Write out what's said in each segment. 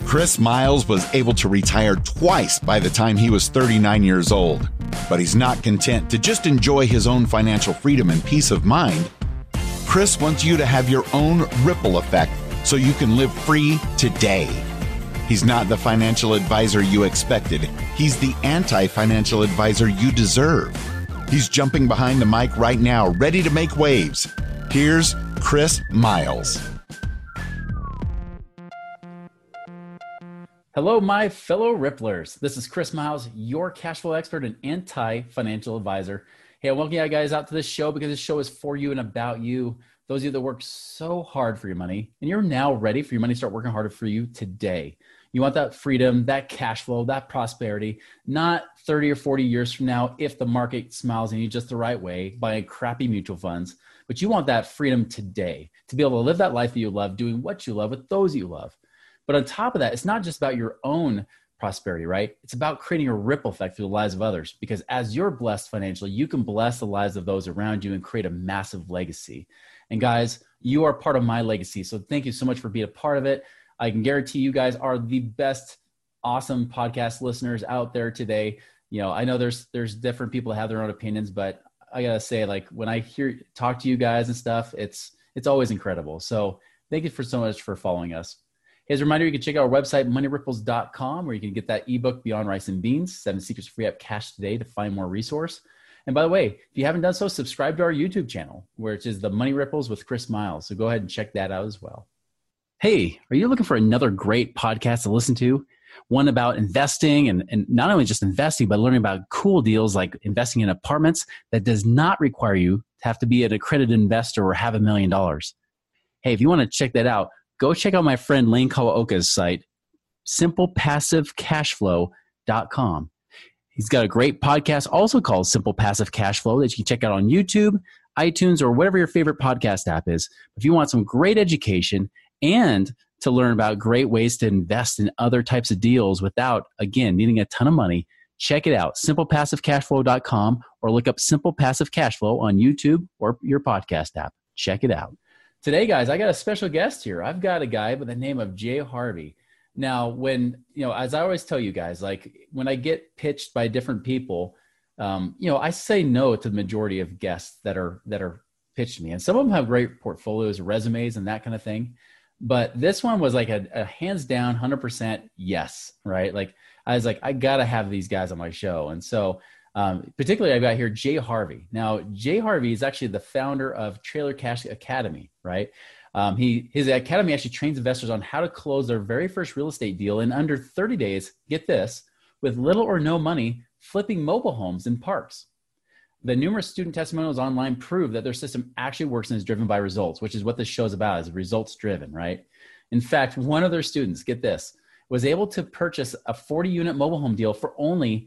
Chris Miles was able to retire twice by the time he was 39 years old. But he's not content to just enjoy his own financial freedom and peace of mind. Chris wants you to have your own ripple effect so you can live free today. He's not the financial advisor you expected. He's the anti-financial advisor you deserve. He's jumping behind the mic right now, ready to make waves. Here's Chris Miles. Hello, my fellow Ripplers. This is Chris Miles, your cash flow expert and anti-financial advisor. Hey, I welcome you guys out to this show because this show is for you and about you. Those of you that work so hard for your money, and you're now ready for your money to start working harder for you today. You want that freedom, that cash flow, that prosperity, not 30 or 40 years from now if the market smiles at you just the right way, buying crappy mutual funds. But you want that freedom today to be able to live that life that you love, doing what you love with those you love. But on top of that, it's not just about your own prosperity, right? It's about creating a ripple effect through the lives of others. Because as you're blessed financially, you can bless the lives of those around you and create a massive legacy. And guys, you are part of my legacy. So thank you so much for being a part of it. I can guarantee you guys are the best, awesome podcast listeners out there today. You know, I know there's different people that have their own opinions, but I gotta say, like, when I talk to you guys and stuff, it's always incredible. So thank you so much for following us. As a reminder, you can check out our website, moneyripples.com, where you can get that ebook, Beyond Rice and Beans, 7 Secrets to Free Up Cash Today, to find more resource. And by the way, if you haven't done so, subscribe to our YouTube channel, which is the Money Ripples with Chris Miles. So go ahead and check that out as well. Hey, are you looking for another great podcast to listen to? One about investing and not only just investing, but learning about cool deals like investing in apartments that does not require you to have to be an accredited investor or have $1 million. Hey, if you want to check that out, go check out my friend Lane Kawaoka's site, simplepassivecashflow.com. He's got a great podcast also called Simple Passive Cash Flow that you can check out on YouTube, iTunes, or whatever your favorite podcast app is. If you want some great education and to learn about great ways to invest in other types of deals without, again, needing a ton of money, check it out, simplepassivecashflow.com, or look up Simple Passive Cash Flow on YouTube or your podcast app. Check it out. Today, guys, I got a special guest here. I've got a guy by the name of Jay Harvey. Now, as I always tell you guys, like when I get pitched by different people, I say no to the majority of guests that are pitched to me. And some of them have great portfolios, resumes, and that kind of thing. But this one was like a hands down 100% yes, right? Like I was like, I got to have these guys on my show. And so particularly, I've got here Jay Harvey. Now, Jay Harvey is actually the founder of Trailer Cash Academy, right? His academy actually trains investors on how to close their very first real estate deal in under 30 days, get this, with little or no money, flipping mobile homes in parks. The numerous student testimonials online prove that their system actually works and is driven by results, which is what this show is about, is results driven, right? In fact, one of their students, get this, was able to purchase a 40-unit mobile home deal for only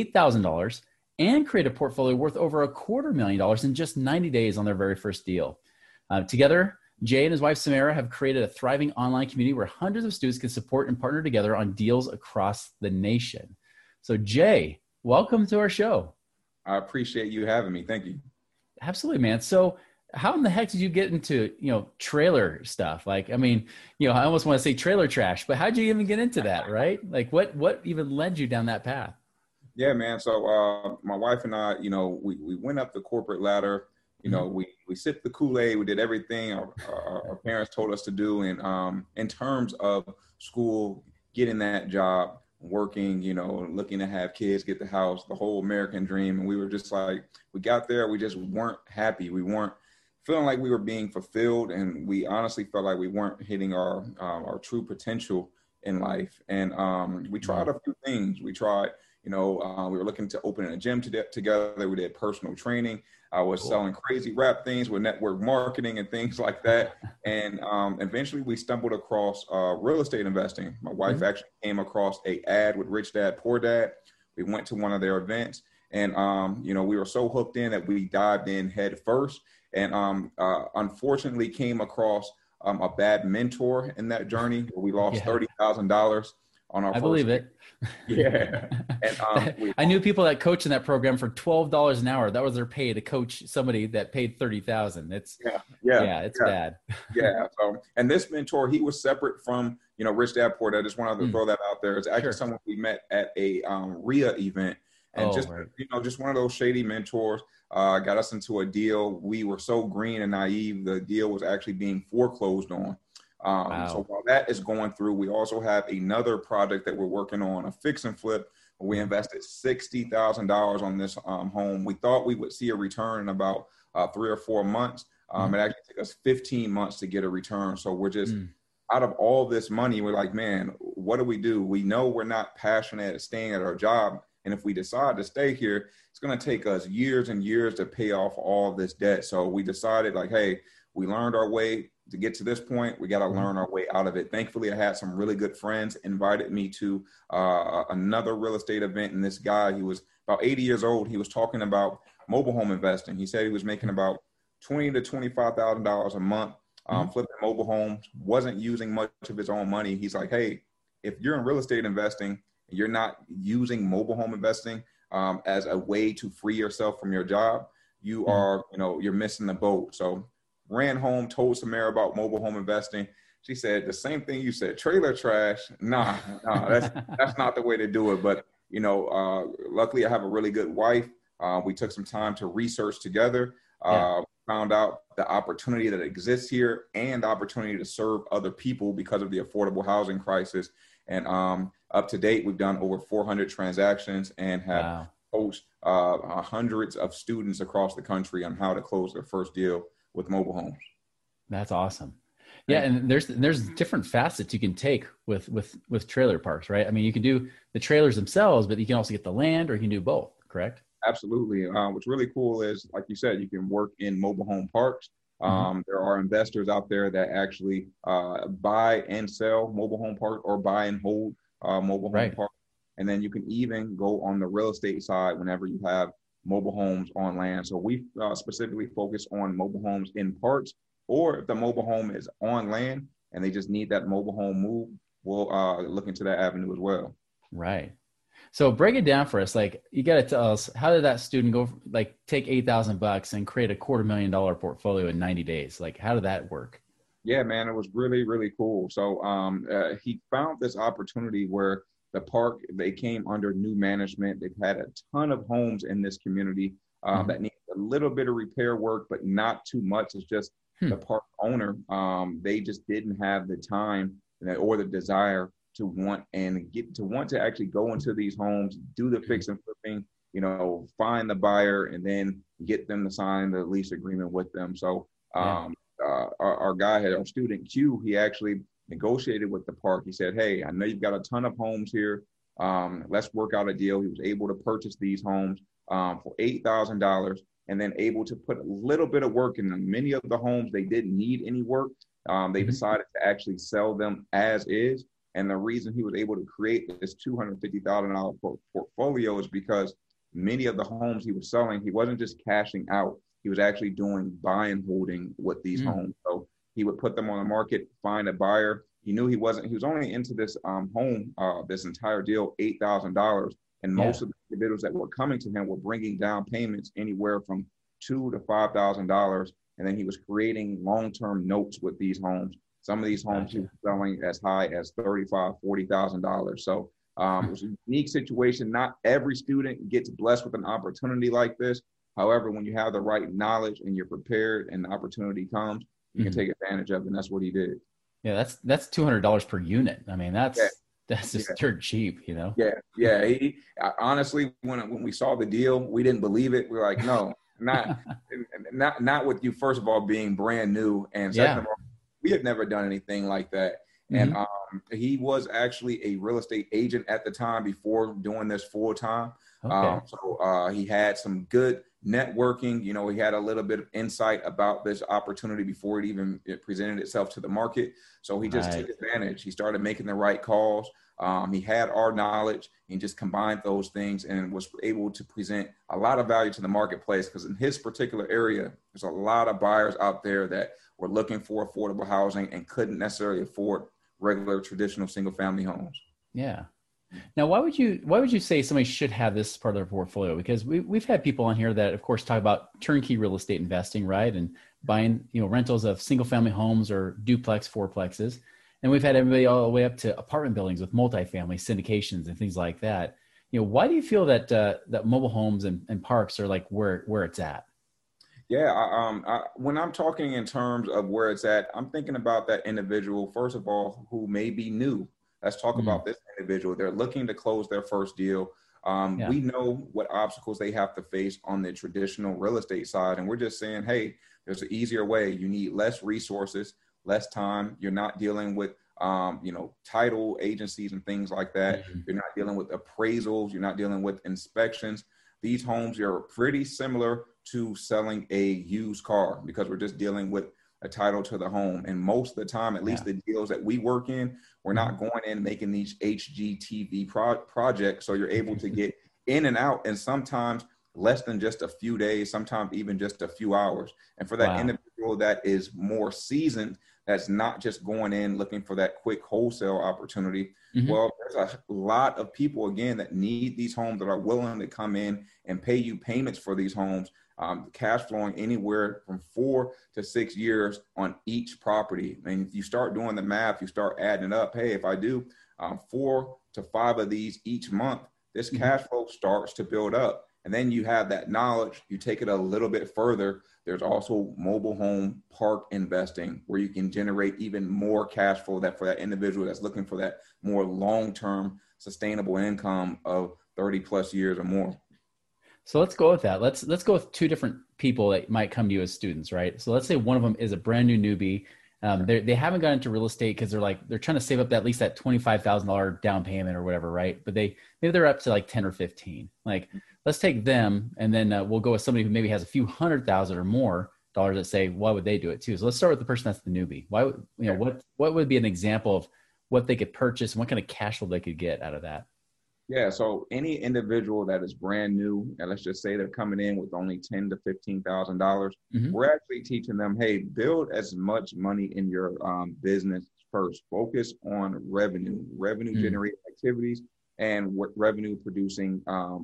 $8,000 and create a portfolio worth over $250,000 in just 90 days on their very first deal. Together, Jay and his wife, Samara, have created a thriving online community where hundreds of students can support and partner together on deals across the nation. So Jay, welcome to our show. I appreciate you having me. Thank you. Absolutely, man. So how in the heck did you get into, trailer stuff? Like, I mean, I almost want to say trailer trash, but how'd you even get into that, right? Like what even led you down that path? Yeah, man. So my wife and I, we went up the corporate ladder. We sipped the Kool-Aid. We did everything our parents told us to do. And in terms of school, getting that job, working, looking to have kids, get the house, the whole American dream. And we were just like, we got there. We just weren't happy. We weren't feeling like we were being fulfilled. And we honestly felt like we weren't hitting our true potential in life. And we tried a few things. We tried, we were looking to open a gym together. We did personal training. I was selling crazy rap things with network marketing and things like that. And eventually we stumbled across real estate investing. My wife actually came across an ad with Rich Dad, Poor Dad. We went to one of their events and, we were so hooked in that we dived in head first and unfortunately came across a bad mentor in that journey. We lost $30,000 on our I first believe year. it. Yeah. And I knew people that coach in that program for $12 an hour. That was their pay to coach somebody that paid $30,000. It's it's bad. Yeah. So, and this mentor, he was separate from, Rich Dad Poor Dad. I just wanted to throw that out there. It's actually someone we met at a RIA event, and just one of those shady mentors got us into a deal. We were so green and naive. The deal was actually being foreclosed on. So while that is going through, we also have another project that we're working on, a fix and flip. We invested $60,000 on this home. We thought we would see a return in about 3 or 4 months. It actually took us 15 months to get a return. So we're just out of all this money. We're like, man, what do? We know we're not passionate at staying at our job. And if we decide to stay here, it's going to take us years and years to pay off all this debt. So we decided like, hey, we learned our way to get to this point. We got to learn our way out of it. Thankfully, I had some really good friends invited me to another real estate event. And this guy, he was about 80 years old. He was talking about mobile home investing. He said he was making about $20,000 to $25,000 a month flipping mobile homes, wasn't using much of his own money. He's like, hey, if you're in real estate investing, you're not using mobile home investing as a way to free yourself from your job, you are, you're missing the boat. So ran home, told Samara about mobile home investing. She said the same thing you said, trailer trash. Nah, that's not the way to do it. But, luckily I have a really good wife. We took some time to research together, found out the opportunity that exists here and the opportunity to serve other people because of the affordable housing crisis. And up to date, we've done over 400 transactions and have coached hundreds of students across the country on how to close their first deal with mobile homes. That's awesome. Yeah. And there's different facets you can take with trailer parks, right? I mean, you can do the trailers themselves, but you can also get the land, or you can do both, correct? Absolutely. What's really cool is, like you said, you can work in mobile home parks. There are investors out there that actually buy and sell mobile home parks or buy and hold mobile home parks. And then you can even go on the real estate side whenever you have mobile homes on land. So we specifically focus on mobile homes in parks, or if the mobile home is on land and they just need that mobile home move, we'll look into that avenue as well. Right. So break it down for us. Like, you got to tell us, how did that student go, like, take $8,000 and create a $250,000 portfolio in 90 days? Like, how did that work? Yeah, man, it was really, really cool. So he found this opportunity where the park, they came under new management. They've had a ton of homes in this community that need a little bit of repair work, but not too much. It's just the park owner, they just didn't have the time or the desire to want to actually go into these homes, do the fix and flipping, find the buyer, and then get them to sign the lease agreement with them. So our student Q, he actually negotiated with the park. He said, hey, I know you've got a ton of homes here. Let's work out a deal. He was able to purchase these homes for $8,000, and then able to put a little bit of work in them. Many of the homes, they didn't need any work. They decided to actually sell them as is. And the reason he was able to create this $250,000 portfolio is because many of the homes he was selling, he wasn't just cashing out. He was actually doing buy and holding with these homes. So he would put them on the market, find a buyer. He knew he was only into this home, this entire deal, $8,000. And most of the individuals that were coming to him were bringing down payments anywhere from $2,000 to $5,000. And then he was creating long-term notes with these homes. Some of these homes he was selling as high as $35,000, $40,000. So it was a unique situation. Not every student gets blessed with an opportunity like this. However, when you have the right knowledge and you're prepared and the opportunity comes, you can take advantage of it. And that's what he did. Yeah, that's $200 per unit. I mean, that's just dirt cheap, Yeah. He honestly, when we saw the deal, we didn't believe it. We were like, no, not with you, first of all, being brand new. And second of all, we had never done anything like that. And he was actually a real estate agent at the time before doing this full time. So he had some good networking. He had a little bit of insight about this opportunity before it presented itself to the market. So he just took advantage. He started making the right calls. He had our knowledge and just combined those things and was able to present a lot of value to the marketplace, because in his particular area, there's a lot of buyers out there that were looking for affordable housing and couldn't necessarily afford regular traditional single family homes. Yeah. Now, why would you say somebody should have this part of their portfolio? Because we've had people on here that, of course, talk about turnkey real estate investing, right? And buying, rentals of single family homes or duplex, fourplexes. And we've had everybody all the way up to apartment buildings with multifamily syndications and things like that. Why do you feel that that mobile homes and parks are like where it's at? Yeah, when I'm talking in terms of where it's at, I'm thinking about that individual, first of all, who may be new. Let's talk about this individual. They're looking to close their first deal. Yeah. We know what obstacles they have to face on the traditional real estate side. And we're just saying, hey, there's an easier way. You need less resources, less time. You're not dealing with, title agencies and things like that. You're not dealing with appraisals. You're not dealing with inspections. These homes are pretty similar to selling a used car because we're just dealing with a title to the home. And most of the time, at least the deals that we work in, we're not going in making these HGTV projects. So you're able to get in and out, and sometimes less than just a few days, sometimes even just a few hours. And for that individual that is more seasoned, that's not just going in looking for that quick wholesale opportunity. Well, there's a lot of people, again, that need these homes, that are willing to come in and pay you payments for these homes, cash flowing anywhere from 4 to 6 years on each property. And if you start doing the math, you start adding up, hey, if I do 4 to 5 of these each month, this cash flow starts to build up. And then you have that knowledge, you take it a little bit further. There's also mobile home park investing where you can generate even more cash flow that for that individual that's looking for that more long-term sustainable income of 30 plus years or more. So let's go with that. Let's go with two different people that might come to you as students, right? So let's say one of them is a brand new newbie. They haven't got into real estate because they're trying to save up at least that $25,000 down payment or whatever, right? But maybe they're up to like 10 or 15. Like, let's take them, and then we'll go with somebody who maybe has a few $100,000 or more dollars that say, why would they do it too? So let's start with the person that's the newbie. Why, what would be an example of what they could purchase and what kind of cash flow they could get out of that? Yeah, so any individual that is brand new, and let's just say they're coming in with only $10,000 to $15,000, we're actually teaching them, hey, build as much money in your business first. Focus on revenue generating activities, and what revenue producing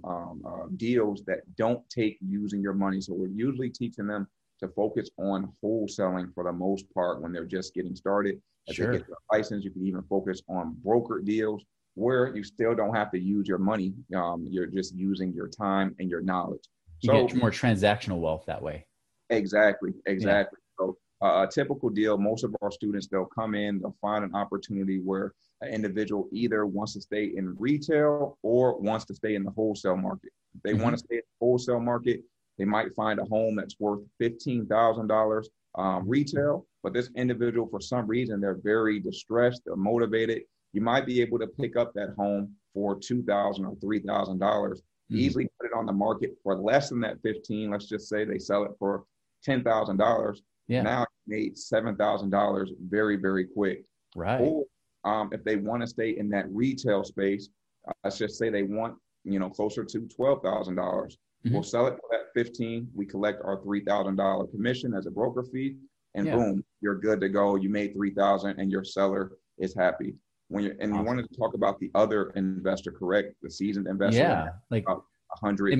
deals that don't take using your money. So we're usually teaching them to focus on wholesaling for the most part when they're just getting started. As they get their license, you can even focus on broker deals where you still don't have to use your money. You're just using your time and your knowledge. You get more transactional wealth that way. Exactly. Yeah. So a typical deal, most of our students, they'll come in, they'll find an opportunity where an individual either wants to stay in retail or wants to stay in the wholesale market. If they want to stay in the wholesale market, they might find a home that's worth $15,000 retail, but this individual, for some reason, they're very distressed, they're motivated. You might be able to pick up that home for $2,000 or $3,000, easily put it on the market for less than that 15. Let's just say they sell it for $10,000. Now you made $7,000 very, very quick. Right. Or if they want to stay in that retail space, let's just say they want, closer to $12,000. We'll sell it for that 15. We collect our $3,000 commission as a broker fee, and boom, you're good to go. You made $3,000 and your seller is happy. You wanted to talk about the other investor, correct? The seasoned investor. Yeah, like 100.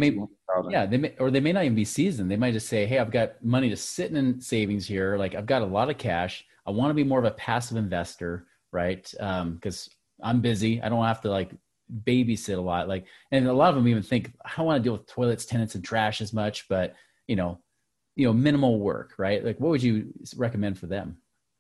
They may not even be seasoned. They might just say, "Hey, I've got money just sitting in savings here. Like, I've got a lot of cash. I want to be more of a passive investor, right? Because I'm busy. I don't have to babysit a lot. And a lot of them even think, I don't want to deal with toilets, tenants, and trash as much, but minimal work, right? Like, what would you recommend for them?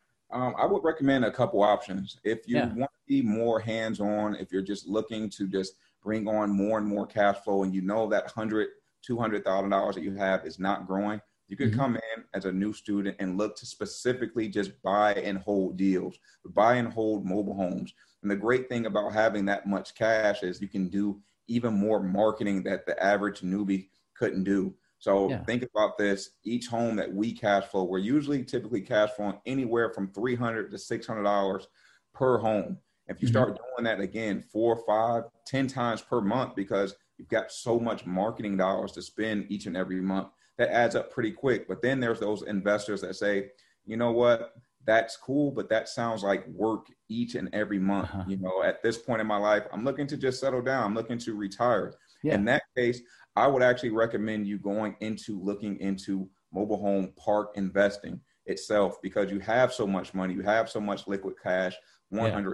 I would recommend a couple options. If you want to be more hands-on, if you're just looking to just bring on more and more cash flow, and that $100,000, $200,000 that you have is not growing, you could come in as a new student and look to specifically just buy and hold deals, buy and hold mobile homes. And the great thing about having that much cash is you can do even more marketing that the average newbie couldn't do. So think about this. Each home that we cash flow, we're typically cash flowing anywhere from $300 to $600 per home. If you start doing that again, 4, 5, 10 times per month, because you've got so much marketing dollars to spend each and every month, that adds up pretty quick. But then there's those investors that say, you know what, that's cool, but that sounds like work each and every month. You know, at this point in my life, I'm looking to just settle down. I'm looking to retire. Yeah. In that case, I would actually recommend you looking into mobile home park investing itself, because you have so much money, you have so much liquid cash, $100,000,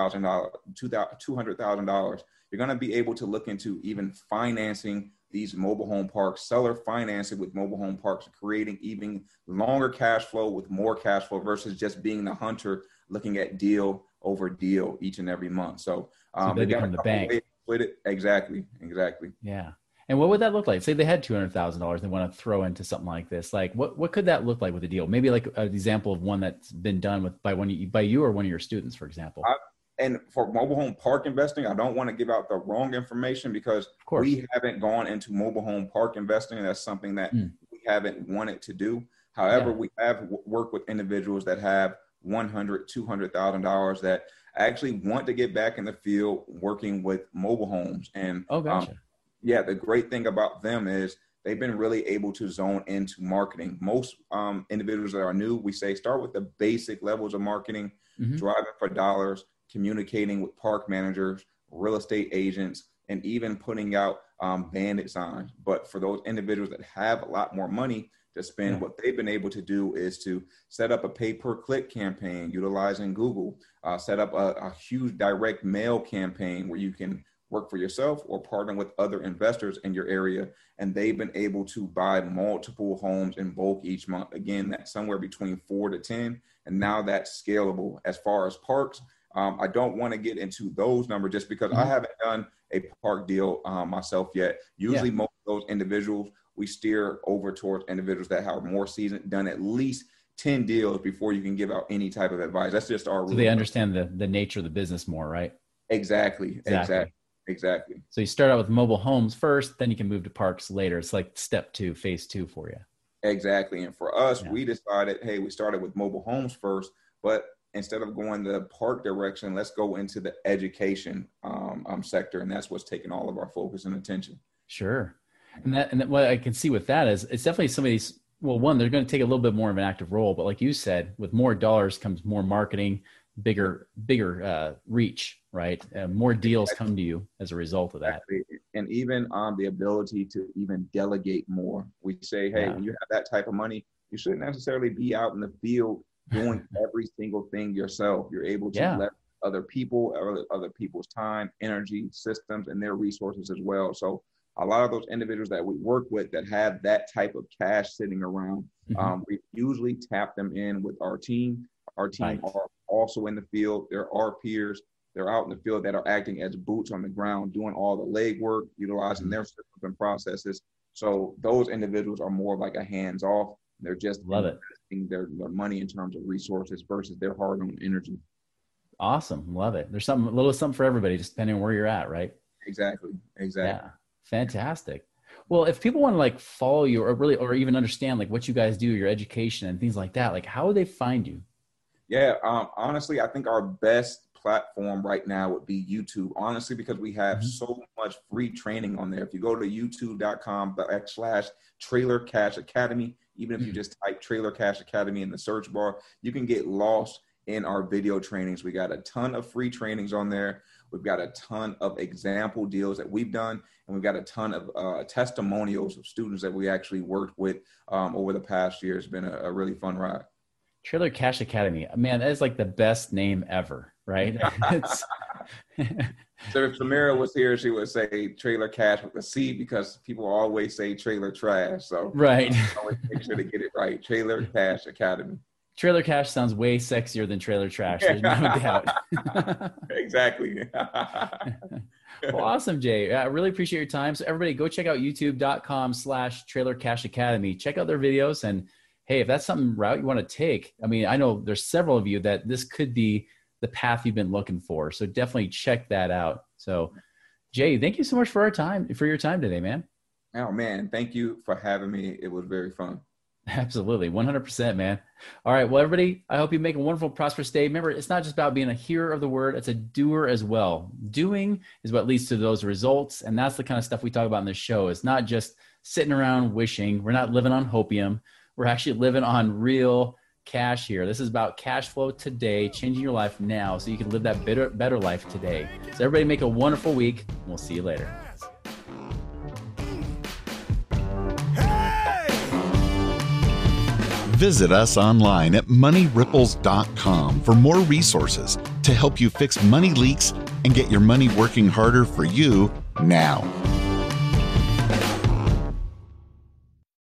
$200,000. You're going to be able to look into even financing these mobile home parks, seller financing with mobile home parks, creating even longer cash flow with more cash flow versus just being the hunter looking at deal over deal each and every month. So they become the bank. With it. Exactly. Yeah. And what would that look like? Say they had $200,000 they want to throw into something like this. Like what could that look like with a deal? Maybe like an example of one that's been done by you or one of your students, for example. And for mobile home park investing, I don't want to give out the wrong information, because we haven't gone into mobile home park investing. That's something that we haven't wanted to do. However, we have worked with individuals that have $100,000, $200,000 that actually want to get back in the field working with mobile homes. And gotcha. The great thing about them is they've been really able to zone into marketing. Most individuals that are new, we say start with the basic levels of marketing, driving for dollars, communicating with park managers, real estate agents, and even putting out bandit signs. But for those individuals that have a lot more money to spend, what they've been able to do is to set up a pay-per-click campaign utilizing Google, set up a huge direct mail campaign where you can work for yourself or partner with other investors in your area. And they've been able to buy multiple homes in bulk each month. Again, that's somewhere between 4 to 10. And now that's scalable. As far as parks, I don't want to get into those numbers just because I haven't done a park deal myself yet. Usually most of those individuals, we steer over towards individuals that have more seasoned, done at least 10 deals before you can give out any type of advice. That's just our rule. So they understand the nature of the business more, right? Exactly. So you start out with mobile homes first, then you can move to parks later. It's like step 2, phase 2 for you. Exactly. And for us, we decided, hey, we started with mobile homes first, but instead of going the park direction, let's go into the education sector. And that's what's taking all of our focus and attention. Sure. And what I can see with that is it's definitely somebody's, well, one, they're going to take a little bit more of an active role, but like you said, with more dollars comes more marketing, bigger reach, right? More deals come to you as a result of that. Exactly. And even the ability to even delegate more. We say, hey, when you have that type of money, you shouldn't necessarily be out in the field doing every single thing yourself. You're able to let other people's time, energy, systems, and their resources as well. So a lot of those individuals that we work with that have that type of cash sitting around, we usually tap them in with our team. Our team are also in the field. There are peers. They're out in the field that are acting as boots on the ground, doing all the legwork, utilizing their systems and processes. So those individuals are more like a hands-off. They're just investing their money in terms of resources versus their hard-earned energy. Awesome. Love it. There's a little something for everybody, just depending on where you're at, right? Exactly. Yeah. Fantastic. Well, if people want to like follow you or even understand like what you guys do, your education and things like that, like how would they find you? Yeah. Honestly, I think our best platform right now would be YouTube, honestly, because we have so much free training on there. If you go to youtube.com/Trailer Cash Academy, even if you just type Trailer Cash Academy in the search bar, you can get lost in our video trainings. We got a ton of free trainings on there. We've got a ton of example deals that we've done, and we've got a ton of testimonials of students that we actually worked with over the past year. It's been a really fun ride. Trailer Cash Academy. Man, that is like the best name ever, right? So if Samira was here, she would say Trailer Cash with a C because people always say trailer trash. So right. Always make sure to get it right. Trailer Cash Academy. Trailer Cash sounds way sexier than trailer trash. There's no doubt. Exactly. Well, awesome, Jay. I really appreciate your time. So everybody go check out youtube.com/Trailer Cash Academy. Check out their videos. And hey, if that's some route you want to take, I mean, I know there's several of you that this could be the path you've been looking for. So definitely check that out. So Jay, thank you so much for your time today, man. Oh man, thank you for having me. It was very fun. Absolutely. 100%, man. All right. Well, everybody, I hope you make a wonderful, prosperous day. Remember, it's not just about being a hearer of the word. It's a doer as well. Doing is what leads to those results. And that's the kind of stuff we talk about in this show. It's not just sitting around wishing. We're not living on hopium. We're actually living on real cash here. This is about cash flow today, changing your life now so you can live that better life today. So everybody make a wonderful week. We'll see you later. Visit us online at moneyripples.com for more resources to help you fix money leaks and get your money working harder for you now.